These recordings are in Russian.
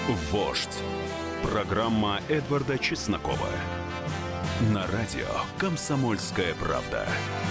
Вождь. Программа Эдварда Чеснокова. На радио «Комсомольская правда».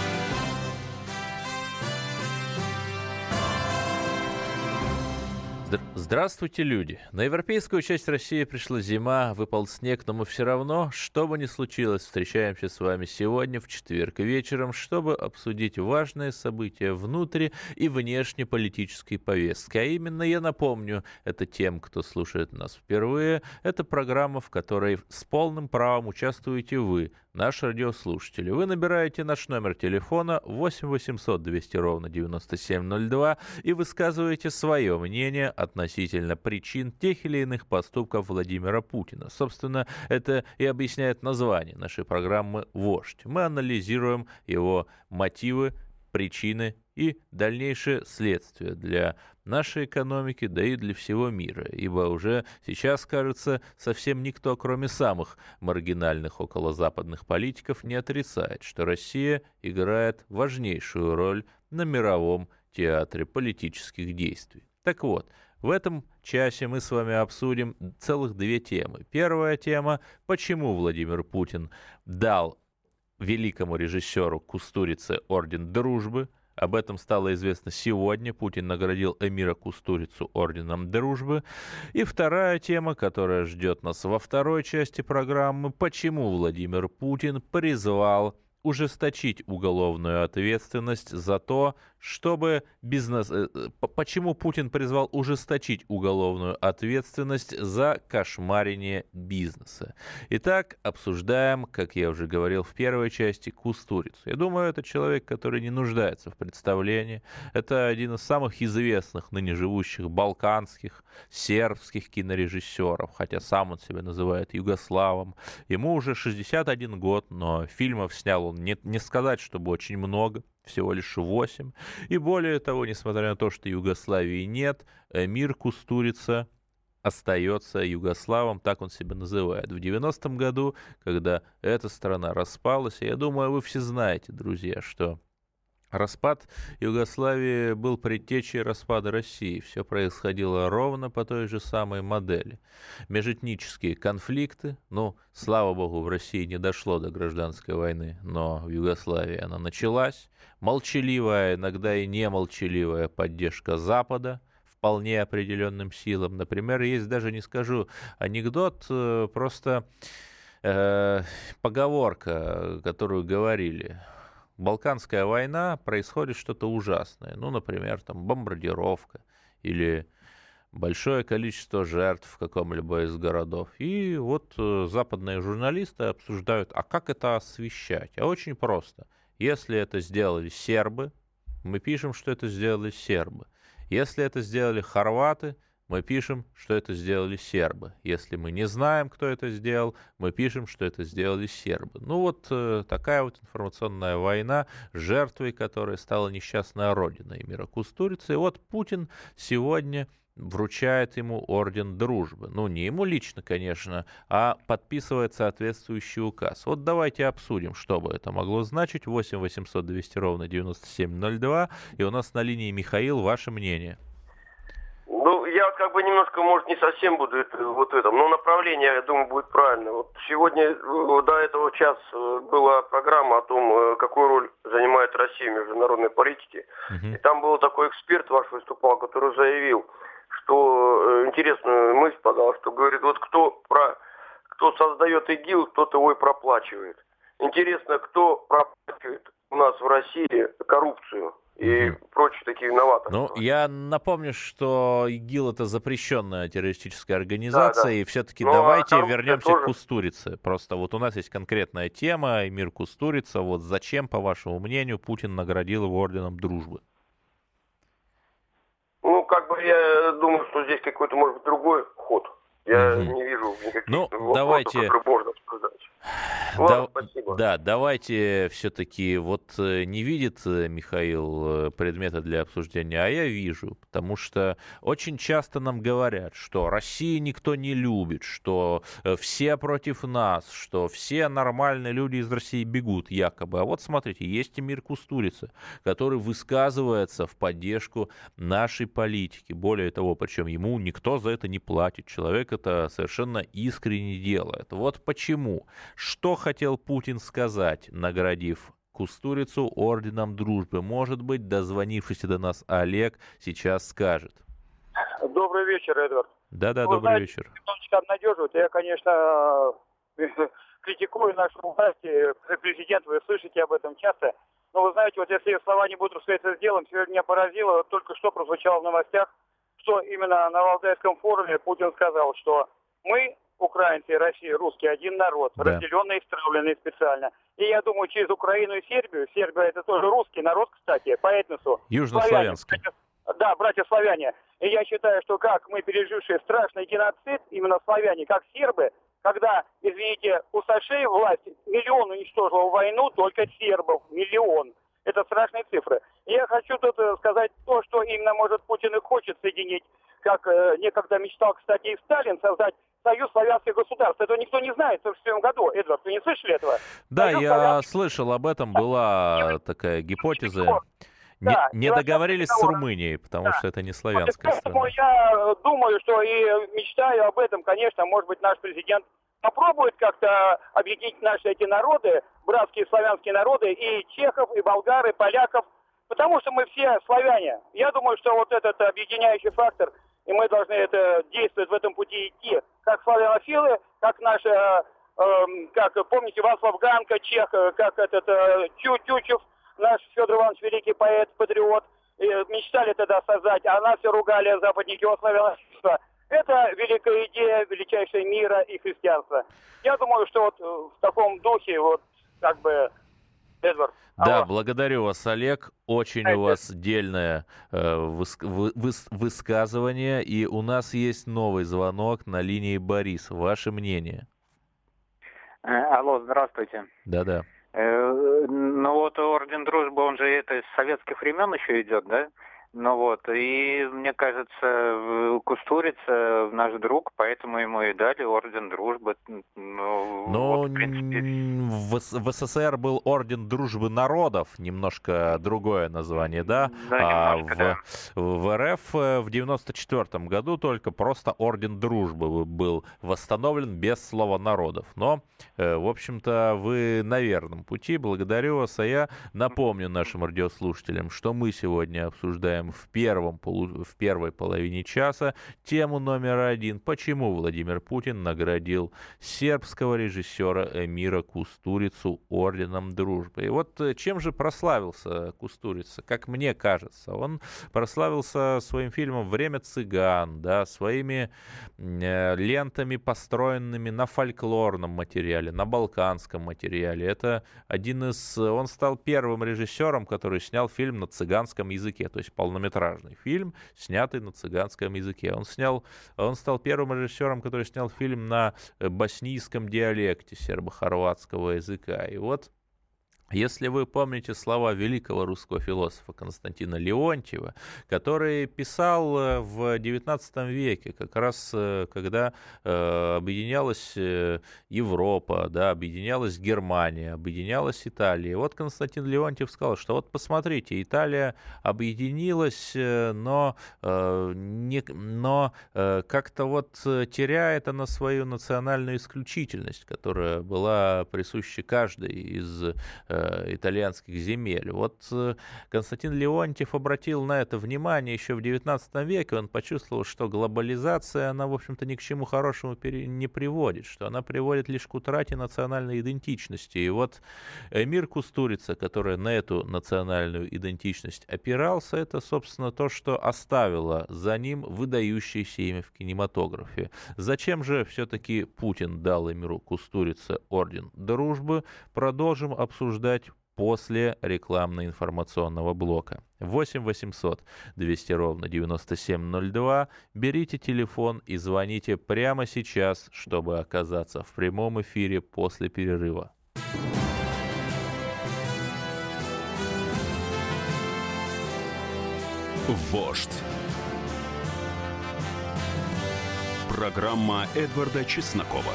Здравствуйте, люди! На европейскую часть России пришла зима, выпал снег, но мы все равно, что бы ни случилось, встречаемся с вами сегодня в четверг вечером, чтобы обсудить важные события внутри и внешнеполитической повестки. А именно, я напомню, это тем, кто слушает нас впервые, это программа, в которой с полным правом участвуете вы, наши радиослушатели. Вы набираете наш номер телефона 8 800 200 ровно 9702 и высказываете свое мнение относительно причин тех или иных поступков Владимира Путина. Собственно, это и объясняет название нашей программы «Вождь». Мы анализируем его мотивы, причины и дальнейшее следствие для нашей экономики, да и для всего мира. Ибо уже сейчас, кажется, совсем никто, кроме самых маргинальных околозападных политиков, не отрицает, что Россия играет важнейшую роль на мировом театре политических действий. Так вот, в этом часе мы с вами обсудим целых две темы. Первая тема – почему Владимир Путин дал великому режиссеру Кустурице орден Дружбы. Об этом стало известно сегодня. Путин наградил эмира Кустурицу орденом Дружбы. И вторая тема, которая ждет нас во второй части программы – почему Владимир Путин призвал ужесточить уголовную ответственность за то, чтобы почему Путин призвал ужесточить уголовную ответственность за кошмарение бизнеса. Итак, обсуждаем, как я уже говорил в первой части, Кустурицу. Я думаю, это человек, который не нуждается в представлении. Это один из самых известных ныне живущих балканских, сербских кинорежиссеров, хотя сам он себя называет югославом. Ему уже 61 год, но фильмов снял он не сказать, чтобы очень много, всего лишь 8. И более того, несмотря на то, что Югославии нет, эмир Кустурица остается югославом, так он себя называет. В 90-м году, когда эта страна распалась, я думаю, вы все знаете, друзья, что распад Югославии был предтечей распада России. Все происходило ровно по той же самой модели. Межэтнические конфликты, слава богу, в России не дошло до гражданской войны, но в Югославии она началась. Молчаливая, иногда и немолчаливая поддержка Запада вполне определенным силам. Например, есть, даже не скажу анекдот, просто поговорка, которую говорили. Балканская война, происходит что-то ужасное. Например, там бомбардировка или большое количество жертв в каком-либо из городов. И вот западные журналисты обсуждают, а как это освещать? А очень просто. Если это сделали сербы, мы пишем, что это сделали сербы. Если это сделали хорваты, мы пишем, что это сделали сербы. Если мы не знаем, кто это сделал, мы пишем, что это сделали сербы. Такая вот информационная война, жертвой которой стала несчастная родина эмира Кустурицы. И вот Путин сегодня вручает ему орден Дружбы. Не ему лично, конечно, а подписывает соответствующий указ. Вот давайте обсудим, что бы это могло значить. 8 800 200 ровно 9702. И у нас на линии Михаил, ваше мнение. Я немножко, может, не совсем буду в этом, но направление, я думаю, будет правильно. Вот сегодня до этого часа была программа о том, какую роль занимает Россия в международной политике. И там был такой эксперт ваш выступал, который заявил, что интересную мысль подал, что говорит, вот кто создает ИГИЛ, тот его и проплачивает. Интересно, кто проплачивает у нас в России коррупцию и прочих таких инноваторов. Я напомню, что ИГИЛ — это запрещенная террористическая организация, да. И все-таки давайте вернемся к Кустурице. Просто вот у нас есть конкретная тема, эмир Кустурица. Вот зачем, по вашему мнению, Путин наградил его орденом Дружбы? Я думаю, что здесь какой-то, может быть, другой ход. Я не вижу никаких вопросов, давайте... которые можно обсуждать. Ладно, спасибо. Да, давайте все-таки, вот не видит Михаил предмета для обсуждения, а я вижу, потому что очень часто нам говорят, что Россию никто не любит, что все против нас, что все нормальные люди из России бегут якобы. А вот смотрите, есть Эмир Кустурица, который высказывается в поддержку нашей политики. Более того, причем ему никто за это не платит. Человек это совершенно искренне делает. Вот почему. Что хотел Путин сказать, наградив Кустурицу орденом дружбы? Может быть, дозвонившийся до нас Олег сейчас скажет. Добрый вечер, Эдвард. Да, добрый вечер. Немножечко обнадеживает. Я, конечно, критикую нашу власть, президент, вы слышите об этом часто. Но вы знаете, вот если слова не будут встретиться с делом, сегодня меня поразило, вот только что прозвучало в новостях, что именно на Валдайском форуме Путин сказал, что мы, украинцы и Россия, русские, один народ, разделенный и стравленный специально. И я думаю, через Украину и Сербию, Сербия это тоже русский народ, кстати, по этносу. Южнославянский. Да, братья-славяне. И я считаю, что как мы, пережившие страшный геноцид, именно славяне, как сербы, когда, извините, у Сашей власть миллион уничтожила войну только сербов, миллион. Это страшные цифры. И я хочу тут сказать то, что именно, может, Путин и хочет соединить, как некогда мечтал, кстати, и Сталин, создать Союз славянских государств. Этого никто не знает в 1947 году. Эдвард, вы не слышали этого? Да, я слышал об этом, была такая гипотеза. Не договорились с Румынией, потому что это не славянская страна. Поэтому я думаю, что и мечтаю об этом, конечно, может быть, наш президент попробует как-то объединить наши эти народы, братские славянские народы, и чехов, и болгар, и поляков, потому что мы все славяне. Я думаю, что вот этот объединяющий фактор, и мы должны это действовать в этом пути идти, как славянофилы, как наши, как помните, Вацлав Ганка, чех, как этот Тютчев, наш Федор Иванович, великий поэт, патриот, мечтали тогда создать, а нас все ругали, западники, о славянофильство. Это великая идея, величайшая мира и христианства. Я думаю, что вот в таком духе, вот как бы, Эдвард. Да, благодарю вас, Олег. Очень у вас дельное высказывание. И у нас есть новый звонок на линии Борис. Ваше мнение? Алло, здравствуйте. Да. Ну вот орден дружбы, он же это с советских времен еще идет, да? Ну вот, и мне кажется, Кустурица наш друг, поэтому ему и дали орден дружбы. Но вот, в принципе... в СССР был орден дружбы народов, немножко другое название, да? Да, немножко, да. В РФ в 94 году только просто орден дружбы был восстановлен без слова народов. Но, в общем-то, вы на верном пути. Благодарю вас, а я напомню нашим радиослушателям, что мы сегодня обсуждаем в первой половине часа тему номер 1. Почему Владимир Путин наградил сербского режиссера Эмира Кустурицу орденом дружбы? И вот чем же прославился Кустурица? Как мне кажется, он прославился своим фильмом «Время цыган», да, своими лентами, построенными на фольклорном материале, на балканском материале. Это он стал первым режиссером, который снял фильм на цыганском языке, то есть полнометражный фильм, снятый на цыганском языке. Он стал первым режиссером, который снял фильм на боснийском диалекте сербо-хорватского языка. И вот, если вы помните слова великого русского философа Константина Леонтьева, который писал в XIX веке, как раз когда объединялась Европа, да, объединялась Германия, объединялась Италия. Вот Константин Леонтьев сказал, что вот посмотрите, Италия объединилась, но как-то вот теряет она свою национальную исключительность, которая была присуща каждой из итальянских земель. Вот Константин Леонтьев обратил на это внимание еще в XIX веке. Он почувствовал, что глобализация, она, в общем-то, ни к чему хорошему не приводит, что она приводит лишь к утрате национальной идентичности. И вот Эмир Кустурица, который на эту национальную идентичность опирался, это, собственно, то, что оставило за ним выдающееся имя в кинематографе. Зачем же все-таки Путин дал Эмиру Кустурице орден дружбы? Продолжим обсуждать после рекламно-информационного блока. 8 800 200 ровно 9702. Берите телефон и звоните прямо сейчас, чтобы оказаться в прямом эфире после перерыва. Вождь. Программа Эдварда Чеснокова.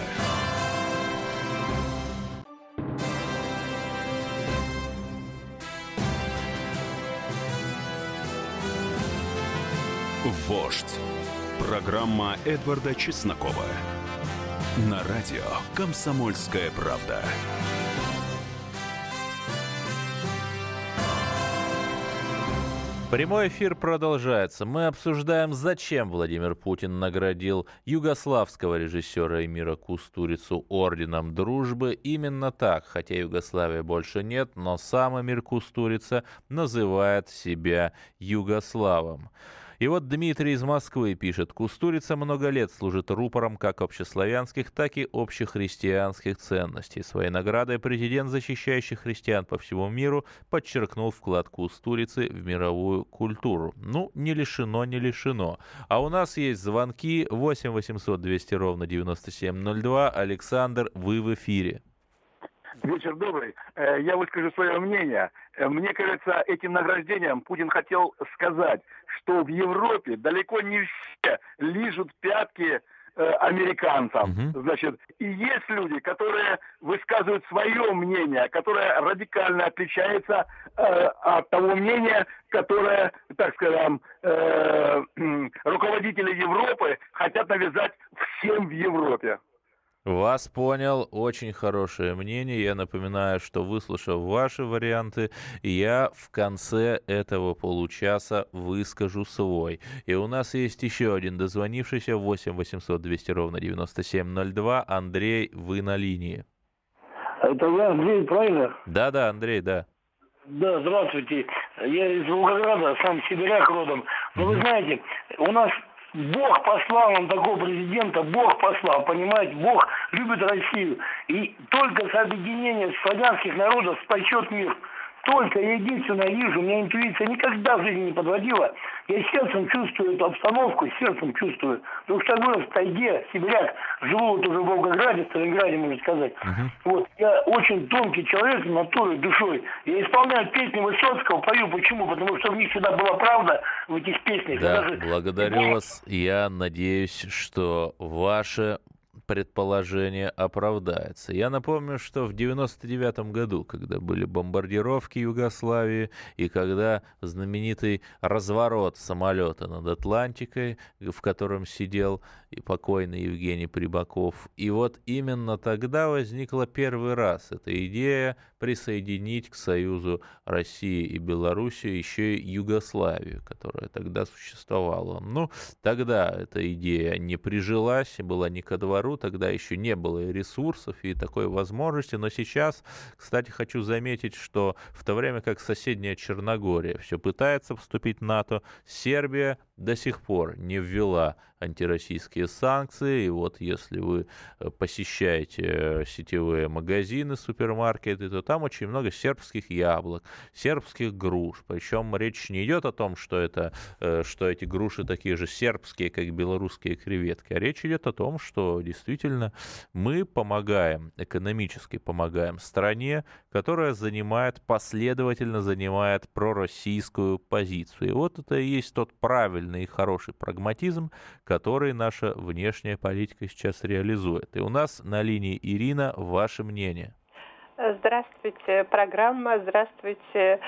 Вождь. Программа Эдварда Чеснокова. На радио «Комсомольская правда». Прямой эфир продолжается. Мы обсуждаем, зачем Владимир Путин наградил югославского режиссера Эмира Кустурицу орденом Дружбы. Именно так, хотя Югославии больше нет, но сам Эмир Кустурица называет себя югославом. И вот Дмитрий из Москвы пишет: Кустурица много лет служит рупором как общеславянских, так и общехристианских ценностей. Своей наградой президент, защищающий христиан по всему миру, подчеркнул вклад Кустурицы в мировую культуру. Ну, не лишено, не лишено. А у нас есть звонки. 8 800 200 ровно 9702. Александр, вы в эфире. Вечер добрый. Я выскажу свое мнение. Мне кажется, этим награждением Путин хотел сказать, что в Европе далеко не все лижут пятки американцам. Значит, и есть люди, которые высказывают свое мнение, которое радикально отличается от того мнения, которое, так скажем, руководители Европы хотят навязать всем в Европе. Вас понял, очень хорошее мнение. Я напоминаю, что, выслушав ваши варианты, я в конце этого получаса выскажу свой. И у нас есть еще один дозвонившийся, 8 800 200 ровно 9702. Андрей, вы на линии. Это я, Андрей, правильно? Да, Андрей, да. Да, здравствуйте. Я из Волгограда, сам сибиряк родом. Но вы знаете, у нас Бог послал нам такого президента, Бог послал, понимаете, Бог любит Россию. И только с объединением славянских народов спасет мир. Только я единственное вижу, у меня интуиция никогда в жизни не подводила. Я сердцем чувствую эту обстановку, сердцем чувствую. Потому что я вырос в тайге, сибиряк, живу вот уже в Волгограде, в Сталинграде, можно сказать. Вот, я очень тонкий человек, натурой, душой. Я исполняю песни Высоцкого, пою. Почему? Потому что в них всегда была правда, в этих песнях. Да, благодарю вас. Я надеюсь, что ваше предположение оправдается. Я напомню, что в 1999 году, когда были бомбардировки Югославии, и когда знаменитый разворот самолета над Атлантикой, в котором сидел и покойный Евгений Прибаков, и вот именно тогда возникла первый раз эта идея присоединить к Союзу России и Белоруссии еще и Югославию, которая тогда существовала. Ну, тогда эта идея не прижилась, была не ко двору, тогда еще не было и ресурсов, и такой возможности, но сейчас, кстати, хочу заметить, что в то время как соседняя Черногория все пытается вступить в НАТО, Сербия до сих пор не ввела антироссийские санкции, и вот если вы посещаете сетевые магазины, супермаркеты, то там очень много сербских яблок, сербских груш, причем речь не идет о том, что эти груши такие же сербские, как белорусские креветки, а речь идет о том, что действительно мы помогаем, экономически помогаем стране, которая последовательно занимает пророссийскую позицию. И вот это и есть тот правильный и хороший прагматизм, который наша внешняя политика сейчас реализует. И у нас на линии Ирина, ваше мнение. Здравствуйте, программа, здравствуйте,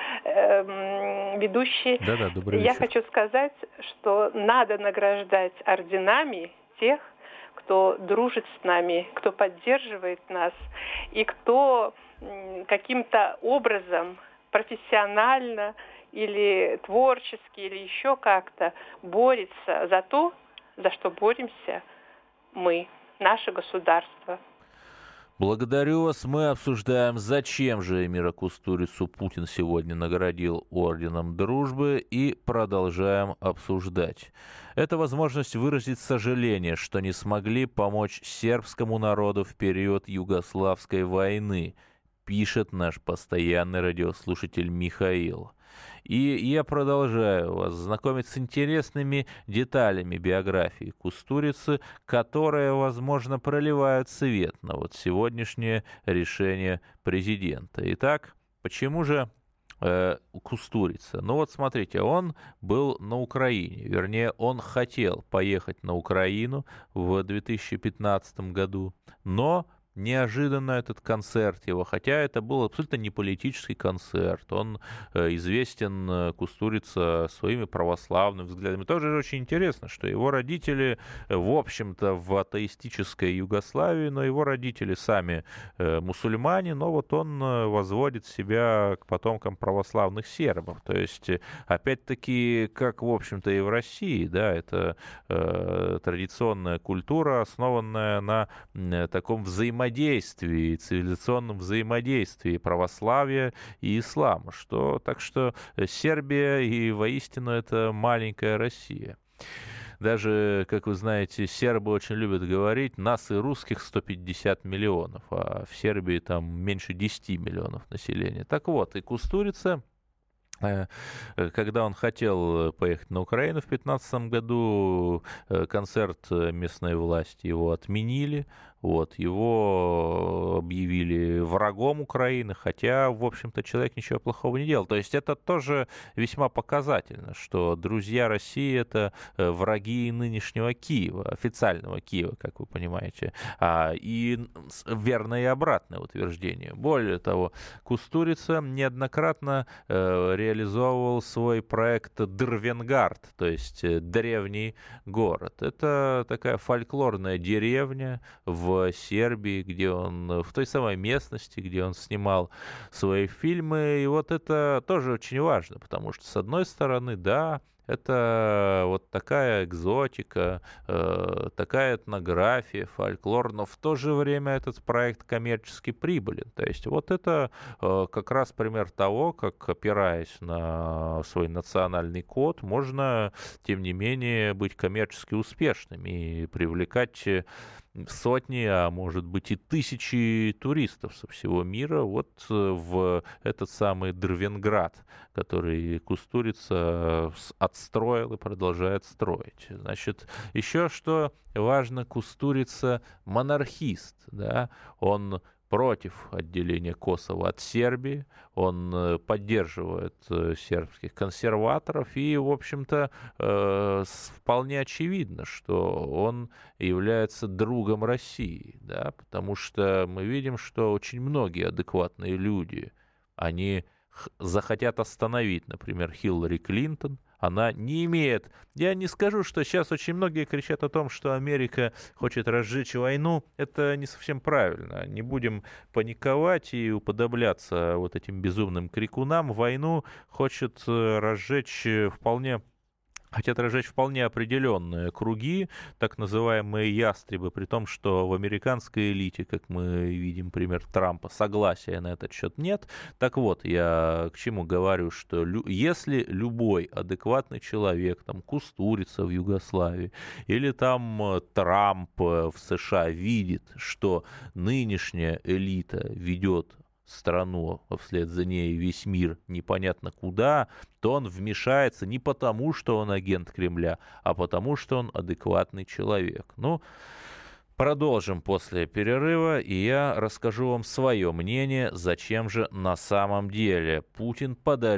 ведущий. Да, добрый вечер. Я хочу сказать, что надо награждать орденами тех, кто дружит с нами, кто поддерживает нас и кто каким-то образом профессионально или творчески, или еще как-то борется за то, за что боремся мы, наше государство. Благодарю вас. Мы обсуждаем, зачем же Эмира Кустурицу Путин сегодня наградил орденом Дружбы, и продолжаем обсуждать. Это возможность выразить сожаление, что не смогли помочь сербскому народу в период Югославской войны. пишет наш постоянный радиослушатель Михаил. И я продолжаю вас знакомить с интересными деталями биографии Кустурицы, которые, возможно, проливают свет на вот сегодняшнее решение президента. Итак, почему же Кустурица? Ну вот смотрите, он был на Украине, вернее, он хотел поехать на Украину в 2015 году, но неожиданно этот концерт его, хотя это был абсолютно не политический концерт, он известен, Кустурица, своими православными взглядами. Тоже очень интересно, что его родители, в общем-то, в атеистической Югославии, но его родители сами мусульмане, но вот он возводит себя к потомкам православных сербов. То есть, опять-таки, как, в общем-то, и в России, да, это традиционная культура, основанная на таком взаимодействии, цивилизационном взаимодействии православия и ислама. Так что Сербия и воистину это маленькая Россия. Даже, как вы знаете, сербы очень любят говорить, нас и русских 150 миллионов, а в Сербии там меньше 10 миллионов населения. Так вот, и Кустурица, когда он хотел поехать на Украину в 2015 году, концерт местной власти его отменили, вот, его объявили врагом Украины, хотя, в общем-то, человек ничего плохого не делал. То есть это тоже весьма показательно, что друзья России — это враги нынешнего Киева, официального Киева, как вы понимаете, и верное и обратное утверждение. Более того, Кустурица неоднократно реализовывал свой проект Дрвенгард, то есть древний город. Это такая фольклорная деревня в Сербии, где он, в той самой местности, где он снимал свои фильмы. И вот это тоже очень важно, потому что, с одной стороны, да, это вот такая экзотика, такая этнография, фольклор, но в то же время этот проект коммерчески прибылен. То есть вот это как раз пример того, как, опираясь на свой национальный код, можно, тем не менее, быть коммерчески успешным и привлекать сотни, а может быть и тысячи туристов со всего мира вот в этот самый Дрвенград, который Кустурица отстроил и продолжает строить. Значит, еще что важно, Кустурица монархист, да, он против отделения Косово от Сербии, он поддерживает сербских консерваторов, и, в общем-то, вполне очевидно, что он является другом России, да, потому что мы видим, что очень многие адекватные люди, они захотят остановить, например, Хиллари Клинтон. Она не имеет... Я не скажу, что сейчас очень многие кричат о том, что Америка хочет разжечь войну. Это не совсем правильно. Не будем паниковать и уподобляться вот этим безумным крикунам. Войну хотят разжечь хотят разжечь вполне определенные круги, так называемые ястребы, при том, что в американской элите, как мы видим пример Трампа, согласия на этот счет нет. Так вот, я к чему говорю, что если любой адекватный человек, там, Кустурица в Югославии, или там Трамп в США видит, что нынешняя элита ведет страну, а вслед за ней весь мир непонятно куда, то он вмешается не потому, что он агент Кремля, а потому, что он адекватный человек. Ну, продолжим после перерыва, и я расскажу вам свое мнение, зачем же на самом деле Путин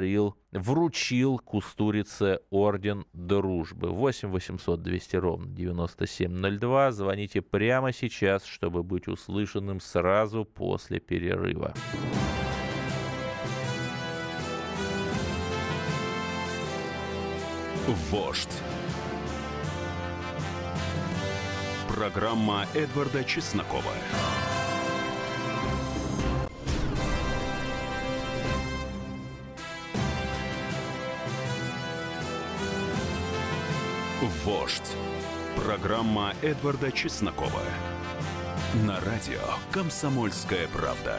вручил Кустурице орден Дружбы. 8 800 200 ровно 9702. Звоните прямо сейчас, чтобы быть услышанным сразу после перерыва. Вождь. Программа Эдварда Чеснокова. Вождь. Программа Эдварда Чеснокова. На радио «Комсомольская правда».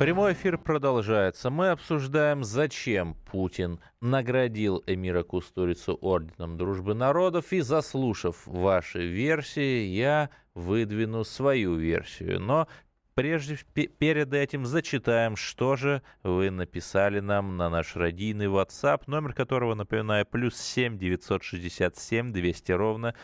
Прямой эфир продолжается. Мы обсуждаем, зачем Путин наградил эмира Кустурицу орденом Дружбы народов. И, заслушав ваши версии, я выдвину свою версию. Но перед этим зачитаем, что же вы написали нам на наш родийный WhatsApp, номер которого, напоминаю, +7 967 200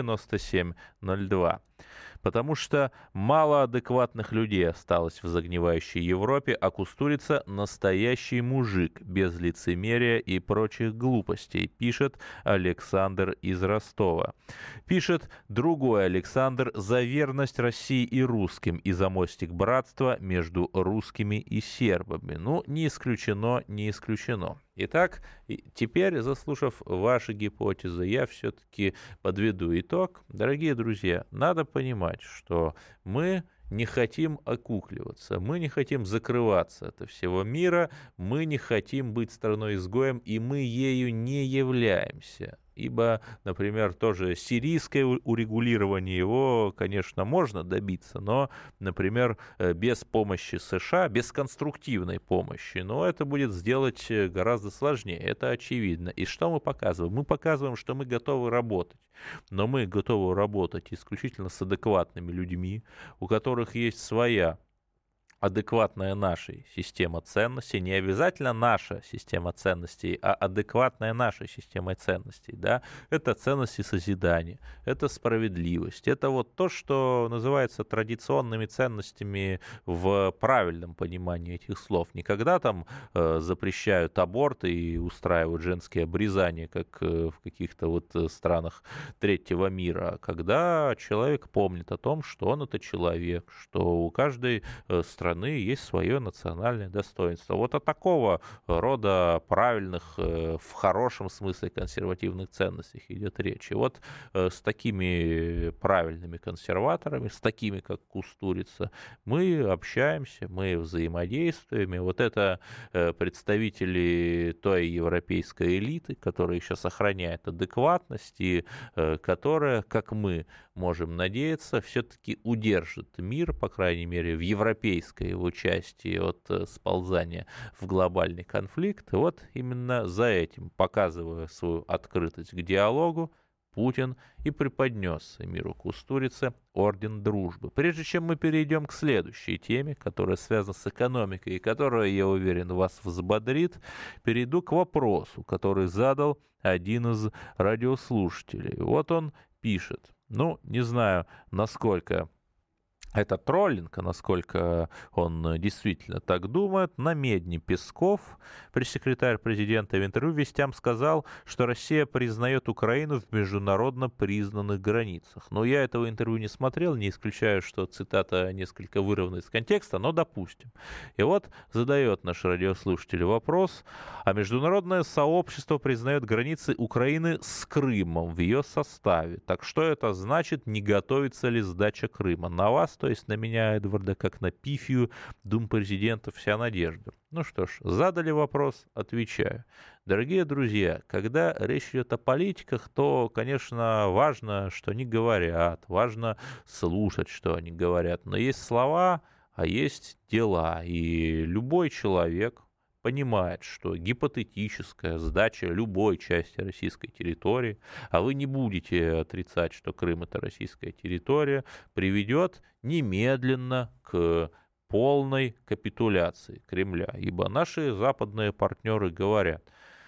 9702. Потому что мало адекватных людей осталось в загнивающей Европе, а Кустурица — настоящий мужик, без лицемерия и прочих глупостей, пишет Александр из Ростова. Пишет другой Александр: за верность России и русским и за мостик братства между русскими и сербами. Ну, не исключено, не исключено. Итак, теперь, заслушав ваши гипотезы, я все-таки подведу итог. Дорогие друзья, надо понимать, что мы не хотим окукливаться, мы не хотим закрываться от всего мира, мы не хотим быть страной-изгоем, и мы ею не являемся. Ибо, например, тоже сирийское урегулирование его, конечно, можно добиться, но, например, без помощи США, без конструктивной помощи, но это будет сделать гораздо сложнее, это очевидно. И что мы показываем? Мы показываем, что мы готовы работать, но мы готовы работать исключительно с адекватными людьми, у которых есть своя адекватная нашей система ценностей, не обязательно наша система ценностей, а адекватная нашей система ценностей, да, это ценности созидания, это справедливость, это вот то, что называется традиционными ценностями в правильном понимании этих слов. Не когда там запрещают аборт и устраивают женские обрезания, как в каких-то вот странах третьего мира, а когда человек помнит о том, что он это человек, что у каждой страны есть свое национальное достоинство. Вот о такого рода правильных, в хорошем смысле консервативных ценностях идет речь. И вот с такими правильными консерваторами, с такими, как Кустурица, мы общаемся, мы взаимодействуем. И вот это представители той европейской элиты, которая еще сохраняет адекватность и которая, как мы можем надеяться, все-таки удержит мир, по крайней мере, в европейской его части от сползания в глобальный конфликт. И вот именно за этим, показывая свою открытость к диалогу, Путин и преподнес эмиру Кустурице орден Дружбы. Прежде чем мы перейдем к следующей теме, которая связана с экономикой и которая, я уверен, вас взбодрит, перейду к вопросу, который задал один из радиослушателей. Вот он пишет. Ну, не знаю, насколько это троллинг, а насколько он действительно так думает. На Медне Песков, пресс-секретарь президента, в интервью «Вестям» сказал, что Россия признает Украину в международно признанных границах. Но я этого интервью не смотрел, не исключаю, что цитата несколько вырвана из контекста, но допустим. И вот задает наш радиослушатель вопрос: а международное сообщество признает границы Украины с Крымом в ее составе. Так что это значит, не готовится ли сдача Крыма? На вас, то есть на меня, Эдварда, как на пифию думпрезидента, вся надежда. Ну что ж, задали вопрос, отвечаю. Дорогие друзья, когда речь идет о политиках, то, конечно, важно, что они говорят, важно слушать, что они говорят. Но есть слова, а есть дела. И любой человек понимает, что гипотетическая сдача любой части российской территории, а вы не будете отрицать, что Крым — это российская территория, приведет немедленно к полной капитуляции Кремля. Ибо наши западные партнеры говорят,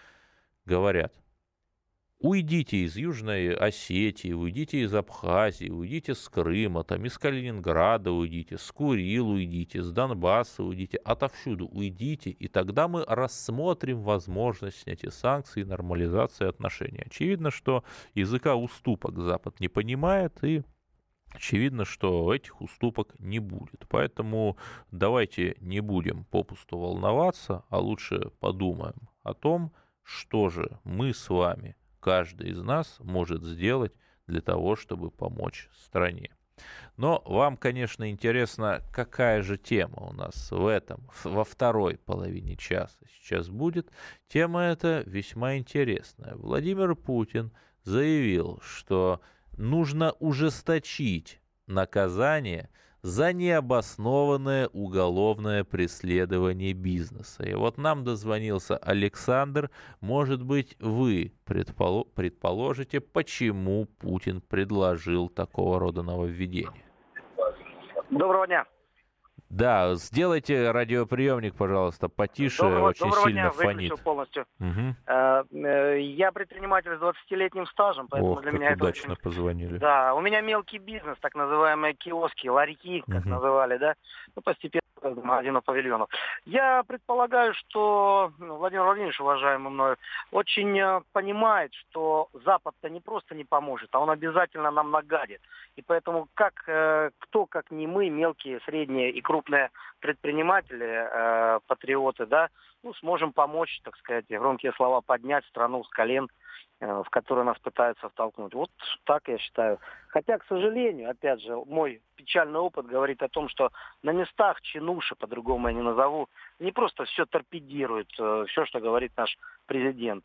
уйдите из Южной Осетии, уйдите из Абхазии, уйдите с Крыма, там из Калининграда уйдите, с Курил уйдите, с Донбасса уйдите, отовсюду уйдите, и тогда мы рассмотрим возможность снятия санкций и нормализации отношений. Очевидно, что языка уступок Запад не понимает, и очевидно, что этих уступок не будет. Поэтому давайте не будем попусту волноваться, а лучше подумаем о том, что же мы с вами, каждый из нас, может сделать для того, чтобы помочь стране. Но вам, конечно, интересно, какая же тема у нас во второй половине часа сейчас будет. Тема эта весьма интересная. Владимир Путин заявил, что нужно ужесточить наказание за необоснованное уголовное преследование бизнеса. И вот нам дозвонился Александр. Может быть, вы предположите, почему Путин предложил такого рода нововведение? Доброго дня. Да, сделайте радиоприемник, пожалуйста, потише, очень сильно фонит. Полностью. Угу. Я предприниматель с 20-летним стажем, поэтому для меня это удачно очень... позвонили. Да, у меня мелкий бизнес, так называемые киоски, ларьки, как называли, да, постепенно магазинов, павильонов. Я предполагаю, что Владимир Владимирович, уважаемый мною, очень понимает, что Запад-то не просто не поможет, а он обязательно нам нагадит. И поэтому кто, как не мы, мелкие, средние и крупные предприниматели, патриоты, да, сможем помочь, так сказать, громкие слова, поднять страну с колен, в которую нас пытаются втолкнуть. Вот так я считаю. Хотя, к сожалению, опять же, мой печальный опыт говорит о том, что на местах чинуши, по-другому я не назову, не просто все торпедируют, все, что говорит наш президент.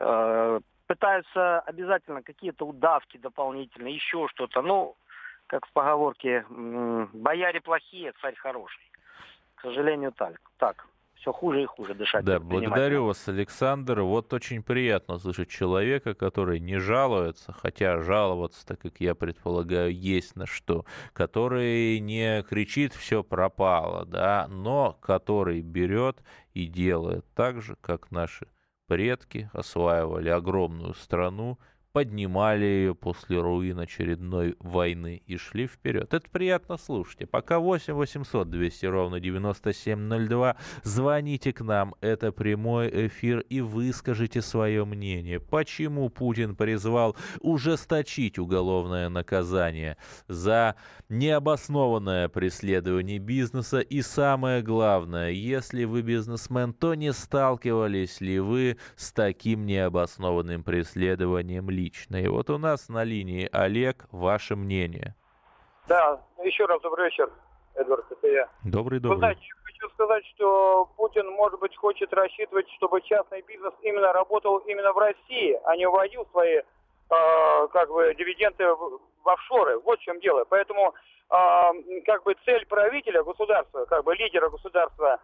Пытаются обязательно какие-то удавки дополнительные, еще что-то. Как в поговорке, бояре плохие, царь хороший. К сожалению, так. Все хуже и хуже дышать. Да, благодарю вас, Александр. Вот очень приятно слышать человека, который не жалуется, хотя жаловаться, так как я предполагаю, есть на что, который не кричит «все пропало», да, но который берет и делает так же, как наши предки осваивали огромную страну, поднимали ее после руин очередной войны и шли вперед. Это приятно слушать. Пока 8 800 200 ровно 9702. Звоните к нам. Это прямой эфир и выскажите свое мнение. Почему Путин призвал ужесточить уголовное наказание за необоснованное преследование бизнеса? И самое главное, если вы бизнесмен, то не сталкивались ли вы с таким необоснованным преследованием лично? И вот у нас на линии Олег, ваше мнение. Да, еще раз добрый вечер, Эдвард, это я. Добрый. Вы знаете, хочу сказать, что Путин, может быть, хочет рассчитывать, чтобы частный бизнес именно работал именно в России, а не уводил свои, дивиденды в офшоры. Вот в чем дело. Поэтому, цель правителя государства, лидера государства,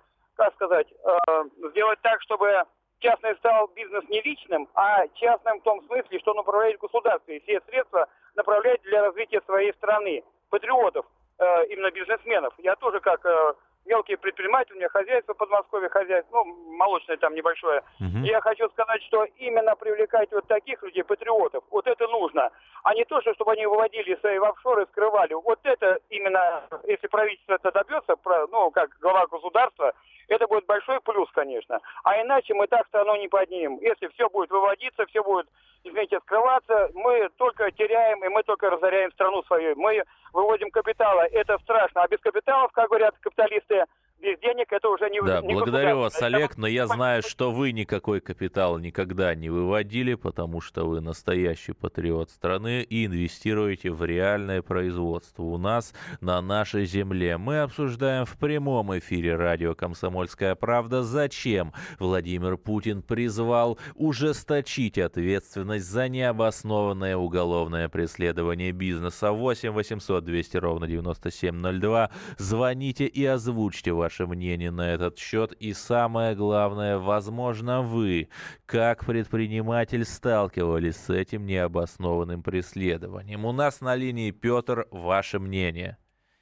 сделать так, чтобы частный стал бизнес не личным, а частным в том смысле, что он управляет государством и все средства направляет для развития своей страны, патриотов, именно бизнесменов. Я тоже как мелкий предприниматель, у меня хозяйство в Подмосковье, молочное там небольшое. Угу. Я хочу сказать, что именно привлекать вот таких людей, патриотов, вот это нужно. А не то, чтобы они выводили свои в офшоры, скрывали. Вот это именно, если правительство это добьется, как глава государства, это будет большой плюс, конечно. А иначе мы так страну не поднимем. Если все будет выводиться, все будет, скрываться, мы только теряем, и мы только разоряем страну свою. Мы выводим капитала, это страшно. А без капиталов, как говорят капиталисты, без денег это уже не... Да, не благодарю вас, Олег, но я знаю, что вы никакой капитал никогда не выводили, потому что вы настоящий патриот страны и инвестируете в реальное производство у нас, на нашей земле. Мы обсуждаем в прямом эфире радио «Комсомольская правда», зачем Владимир Путин призвал ужесточить ответственность за необоснованное уголовное преследование бизнеса. 8 800 200 ровно 9702. Звоните и озвучьте ваше мнение на этот счет. И самое главное, возможно, вы, как предприниматель, сталкивались с этим необоснованным преследованием. У нас на линии Петр, ваше мнение.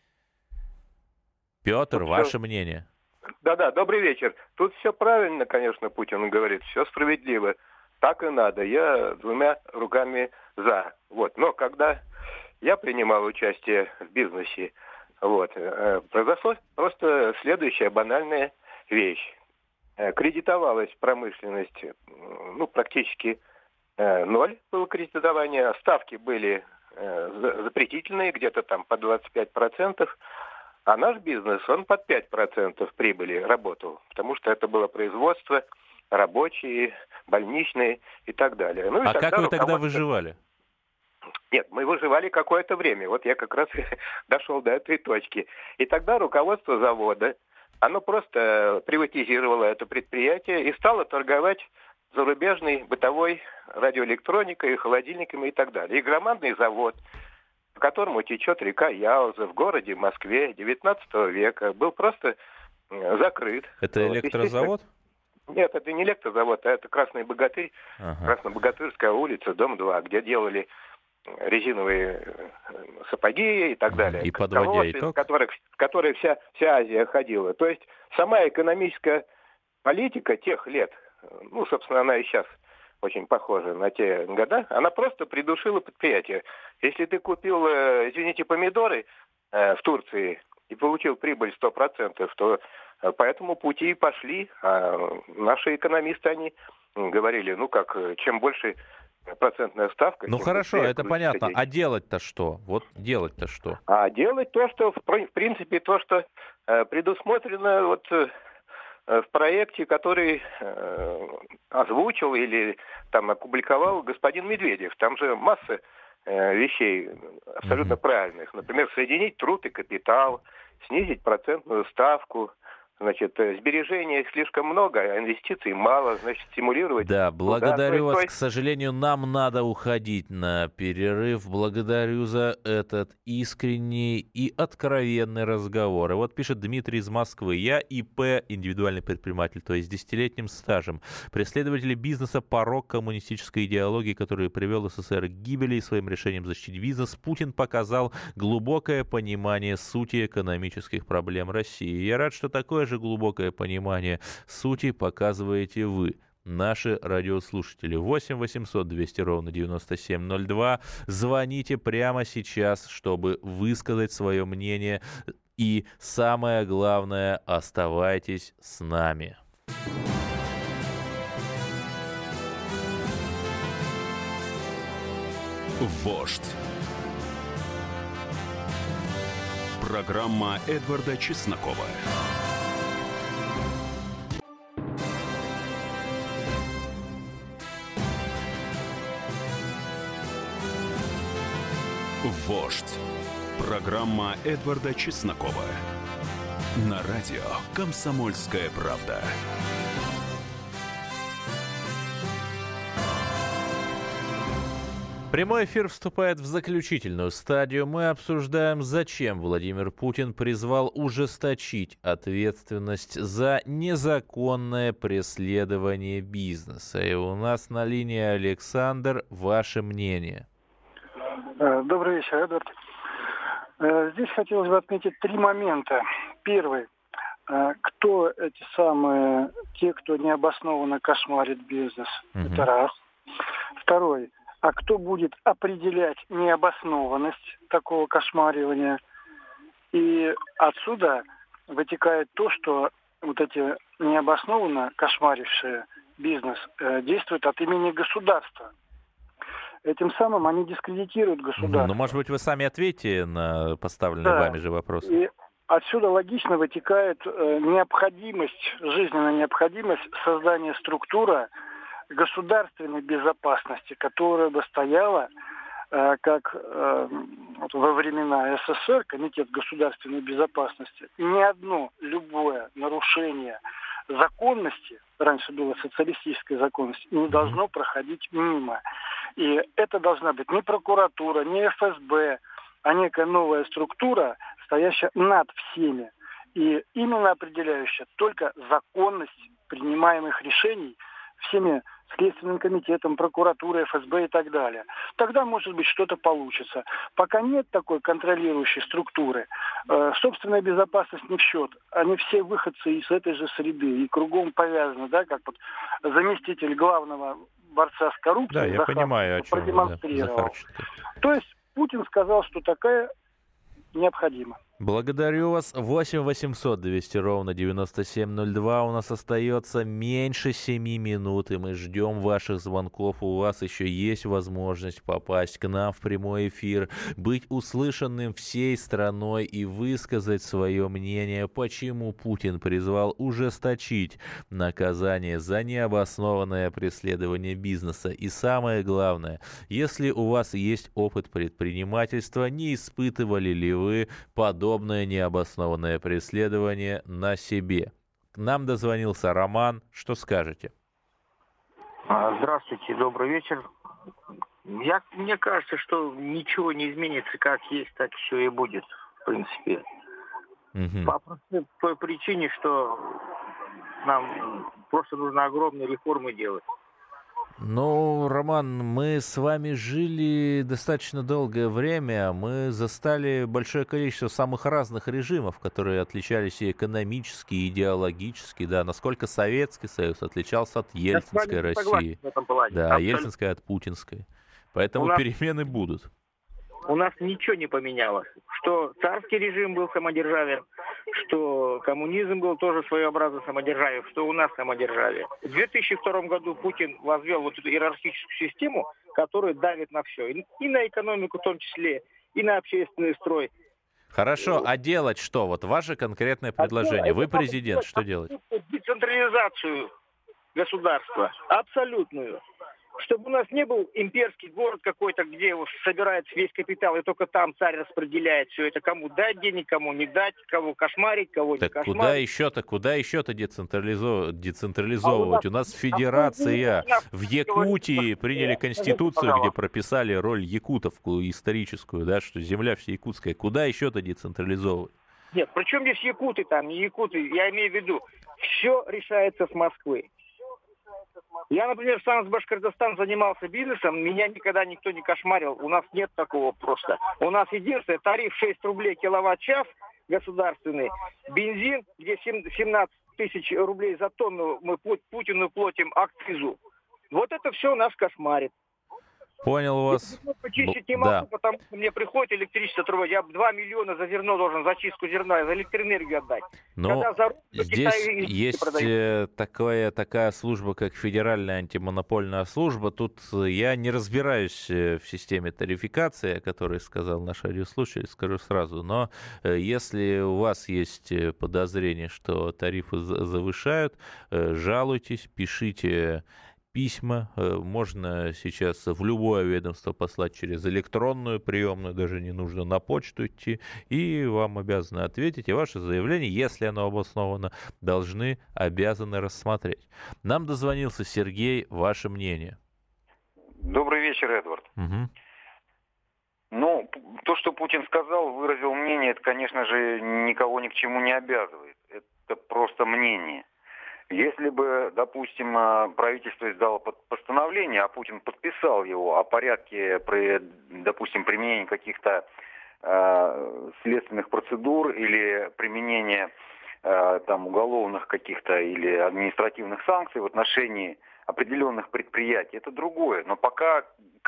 Петр, ваше мнение. Да, добрый вечер. Тут все правильно, конечно, Путин говорит, все справедливо. Так и надо. Я двумя руками за. Но когда я принимал участие в бизнесе, произошла просто следующая банальная вещь. Кредитовалась промышленность, практически ноль было кредитования, ставки были запретительные, где-то там по 25%, а наш бизнес, он под 5% прибыли работал, потому что это было производство, рабочие, больничные и так далее. А как вы тогда выживали? Нет, мы выживали какое-то время. Вот я как раз дошел до этой точки. И тогда руководство завода, оно просто приватизировало это предприятие и стало торговать зарубежной бытовой радиоэлектроникой, холодильниками и так далее. И громадный завод по которому течет река Яуза в городе Москве XIX века, был просто закрыт. Это электрозавод? Нет, это не электрозавод, а это Красный Богатырь, Краснобогатырская улица, дом 2, где делали резиновые сапоги и так далее. И подводя итог, в которые вся Азия ходила. То есть сама экономическая политика тех лет, ну, собственно, она и сейчас очень похожа на те года, она просто придушила предприятие. Если ты купил, извините, помидоры в Турции и получил прибыль 100%, то по этому пути и пошли. А наши экономисты, они говорили, ну как, чем больше процентная ставка... Ну хорошо, это понятно. А делать-то что? Вот делать-то что? А делать то, что, в принципе, то, что предусмотрено вот в проекте, который озвучил или там опубликовал господин Медведев. Там же масса вещей абсолютно правильных. Например, соединить труд и капитал, снизить процентную ставку. Значит, сбережений слишком много, а инвестиций мало, значит, стимулировать. Да, благодарю вас. К сожалению, нам надо уходить на перерыв. Благодарю за этот искренний и откровенный разговор. И вот пишет Дмитрий из Москвы. Я ИП, индивидуальный предприниматель, то есть с десятилетним стажем. Преследователи бизнеса порок коммунистической идеологии, который привел СССР к гибели, и своим решением защитить бизнес, Путин показал глубокое понимание сути экономических проблем России. Я рад, что такое же глубокое понимание сути показываете вы, наши радиослушатели. 8 800 200 ровно 9702. Звоните прямо сейчас, чтобы высказать свое мнение. И самое главное, оставайтесь с нами. Вождь. Программа Эдварда Чеснокова. Вождь. Программа Эдварда Чеснокова. На радио «Комсомольская правда». Прямой эфир вступает в заключительную стадию. Мы обсуждаем, зачем Владимир Путин призвал ужесточить ответственность за незаконное преследование бизнеса. И у нас на линии Александр. Ваше мнение? Добрый вечер, Эдвард. Здесь хотелось бы отметить 3 момента. Первый. Кто эти самые, те, кто необоснованно кошмарит бизнес? Это раз. Второй. А кто будет определять необоснованность такого кошмаривания? И отсюда вытекает то, что вот эти необоснованно кошмарившие бизнес действуют от имени государства. Этим самым они дискредитируют государство. Ну, может быть, вы сами ответите на поставленный вами же вопрос. И отсюда логично вытекает необходимость, жизненная необходимость создания структуры государственной безопасности, которая бы стояла, как во времена СССР, Комитет государственной безопасности, ни одно любое нарушение законности, раньше было социалистической законности, не должно проходить мимо. И это должна быть не прокуратура, не ФСБ, а некая новая структура, стоящая над всеми. И именно определяющая только законность принимаемых решений всеми Следственным комитетом, прокуратурой, ФСБ и так далее. Тогда, может быть, что-то получится. Пока нет такой контролирующей структуры, собственная безопасность не в счет. Они все выходцы из этой же среды и кругом повязаны, да, как вот заместитель главного борца с коррупцией. Да, я понимаю, о чем продемонстрировал. То есть Путин сказал, что такая необходима. Благодарю вас. 8 800 200 ровно 9702. У нас остается меньше 7 минут, и мы ждем ваших звонков. У вас еще есть возможность попасть к нам в прямой эфир, быть услышанным всей страной и высказать свое мнение, почему Путин призвал ужесточить наказание за необоснованное преследование бизнеса. И самое главное, если у вас есть опыт предпринимательства, не испытывали ли вы подобное необоснованное преследование на себе? К нам дозвонился Роман. Что скажете? Здравствуйте, добрый вечер. Мне кажется, что ничего не изменится, как есть, так все и будет, в принципе. По той причине, что нам просто нужно огромные реформы делать. Ну, Роман, мы с вами жили достаточно долгое время, мы застали большое количество самых разных режимов, которые отличались и экономически, и идеологически, да, насколько Советский Союз отличался от Ельцинской России, да, Ельцинской от Путинской, поэтому перемены будут. У нас ничего не поменялось. Что царский режим был самодержавием, что коммунизм был тоже своеобразным самодержавием, что у нас самодержавие. В 2002 году Путин возвел вот эту иерархическую систему, которая давит на все. И на экономику в том числе, и на общественный строй. Хорошо, а делать что? Вот ваше конкретное предложение. Вы президент, что делать? Децентрализацию государства. Абсолютную. Чтобы у нас не был имперский город какой-то, где собирается весь капитал, и только там царь распределяет все это, кому дать денег, кому не дать, кого кошмарить, кого не кошмарить. Куда еще-то децентрализовывать? У нас федерация. В Якутии приняли конституцию, где прописали роль якутов историческую, да, что земля вся якутская. Куда еще-то децентрализовывать? Нет, при чем здесь якуты там, не якуты? Я имею в виду, все решается с Москвы. Я, например, сам с Башкортостана занимался бизнесом, меня никогда никто не кошмарил, у нас нет такого просто. У нас единственное, тариф 6 рублей киловатт-час государственный, бензин, где 17 тысяч рублей за тонну мы Путину платим акцизу. Вот это все нас кошмарит. Понял вас. Я почистить не могу, потому что мне приходит электричество труба. Я 2 миллиона за зерно должен, за чистку зерна, за электроэнергию отдать. Но здесь есть такая служба, как Федеральная антимонопольная служба. Тут я не разбираюсь в системе тарификации, о которой сказал наш радиослушатель, скажу сразу. Но если у вас есть подозрение, что тарифы завышают, жалуйтесь, пишите письма. Можно сейчас в любое ведомство послать через электронную приемную, даже не нужно на почту идти, и вам обязаны ответить, и ваше заявление, если оно обосновано, обязаны рассмотреть. Нам дозвонился Сергей, ваше мнение. Добрый вечер, Эдвард. Ну, то, что Путин сказал, выразил мнение, это, конечно же, никого ни к чему не обязывает. Это просто мнение. Если бы, допустим, правительство издало постановление, а Путин подписал его о порядке, допустим, применения каких-то следственных процедур или применения уголовных каких-то или административных санкций в отношении определенных предприятий, это другое. Но пока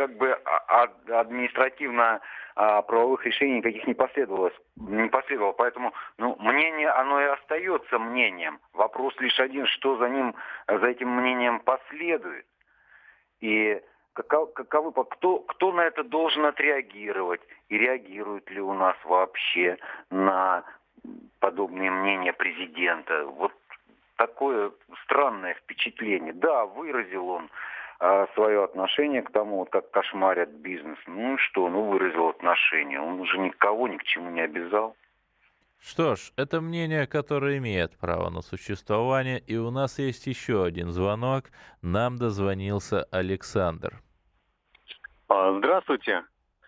административно-правовых решений никаких не последовало. Поэтому мнение, оно и остается мнением. Вопрос лишь один, что за этим мнением последует. И кто на это должен отреагировать? И реагирует ли у нас вообще на подобные мнения президента? Вот такое странное впечатление. Да, выразил он свое отношение к тому, как кошмарят бизнес. Выразил отношение. Он уже никого ни к чему не обязал. Что ж, это мнение, которое имеет право на существование. И у нас есть еще один звонок. Нам дозвонился Александр. Здравствуйте.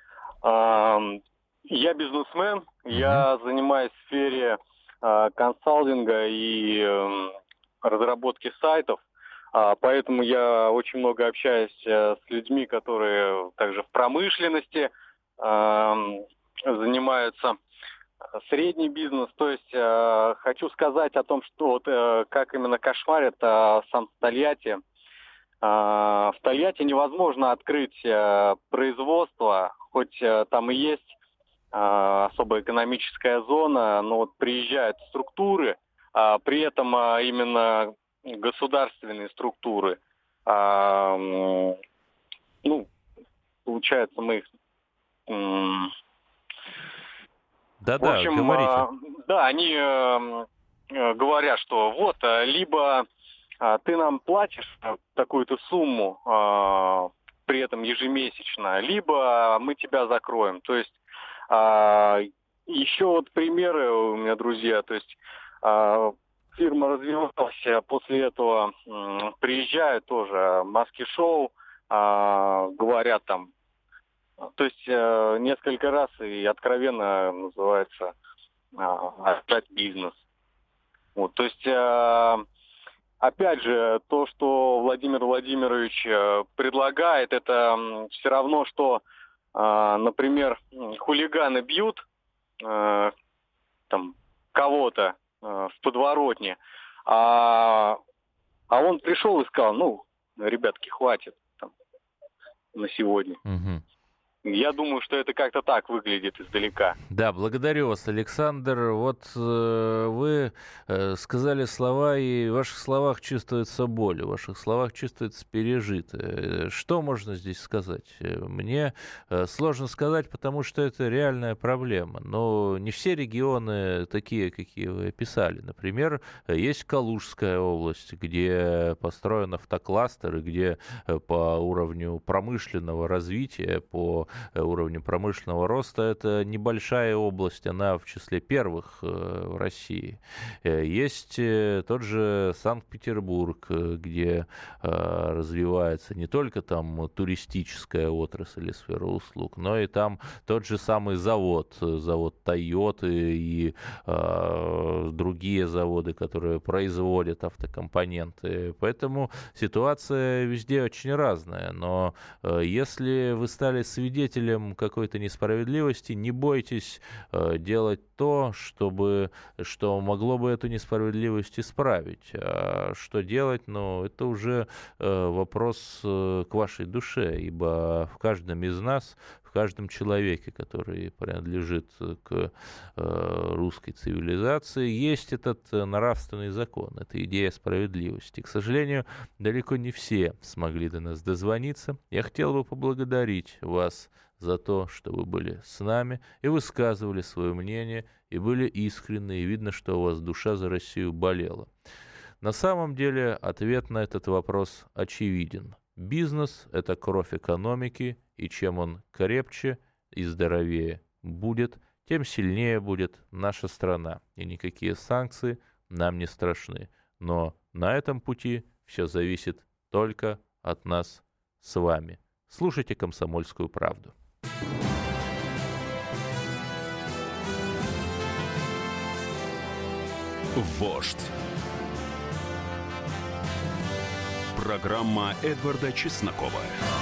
Я бизнесмен. Я занимаюсь в сфере консалтинга и разработки сайтов. Поэтому я очень много общаюсь с людьми, которые также в промышленности занимаются, средний бизнес. То есть хочу сказать о том, что как именно кошмарят сам Тольятти. В Тольятти невозможно открыть производство, хоть там и есть особая экономическая зона, но приезжают структуры, при этом именно государственные структуры. Получается, мы их... Да-да, в общем, говорите. Они говорят, что вот, либо ты нам платишь такую-то сумму, при этом ежемесячно, либо мы тебя закроем. То есть еще вот примеры у меня, друзья, то есть фирма развивалась, после этого приезжают тоже маски-шоу, говорят там, То есть несколько раз и откровенно называется отжать бизнес. Вот, то есть, опять же, то, что Владимир Владимирович предлагает, это все равно, что, например, хулиганы бьют там кого-то в подворотне, а он пришел и сказал, ну, ребятки, хватит там, на сегодня. Угу. Я думаю, что это как-то так выглядит издалека. Да, благодарю вас, Александр. Вот вы сказали слова, и в ваших словах чувствуется боль, в ваших словах чувствуется пережитое. Что можно здесь сказать? Мне сложно сказать, потому что это реальная проблема. Но не все регионы такие, какие вы описали. Например, есть Калужская область, где построен автокластер, и где по уровню промышленного развития, по уровню промышленного роста, это небольшая область, она в числе первых в России. Есть тот же Санкт-Петербург, где развивается не только там туристическая отрасль и сфера услуг, но и там тот же самый завод Toyota и другие заводы, которые производят автокомпоненты. Поэтому ситуация везде очень разная. Но если вы стали свидетелем какой-то несправедливости, не бойтесь делать то, что могло бы эту несправедливость исправить. А что делать? Ну, это уже вопрос к вашей душе, ибо в каждом из нас, в каждом человеке, который принадлежит к русской цивилизации, есть этот нравственный закон, эта идея справедливости. К сожалению, далеко не все смогли до нас дозвониться. Я хотел бы поблагодарить вас за то, что вы были с нами и высказывали свое мнение, и были искренны, и видно, что у вас душа за Россию болела. На самом деле ответ на этот вопрос очевиден. Бизнес – это кровь экономики, и чем он крепче и здоровее будет, тем сильнее будет наша страна, и никакие санкции нам не страшны. Но на этом пути все зависит только от нас с вами. Слушайте «Комсомольскую правду». Вождь. Программа Эдварда Чеснокова.